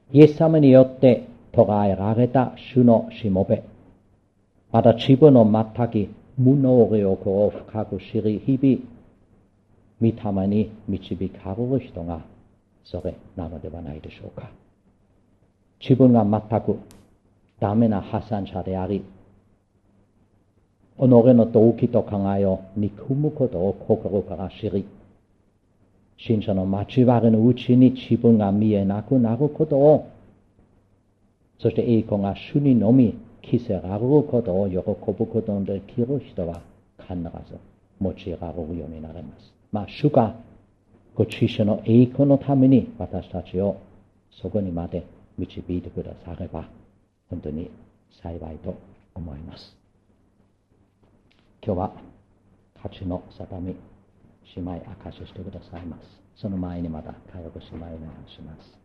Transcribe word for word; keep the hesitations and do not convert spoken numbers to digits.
イエス様によって捉えられた主のしもべ、また自分の全く無能力を深く知り、日々、御霊に導かれる人がそれなのではないでしょうか。自分が全くダメな破産者であり、己の動機と考えを憎むことを心から知り、信者の交わりのうちに自分が見えなくなることを、そして栄光が主にのみ着せられることを喜ぶことのできる人は必ず用いられるようになります。まあ、主がご自身の栄光のために私たちをそこにまで導いてくだされば、本当に幸いと思います。今日は価値の定め、姉妹明かししてくださいます。その前にまた会話を姉妹お願いします。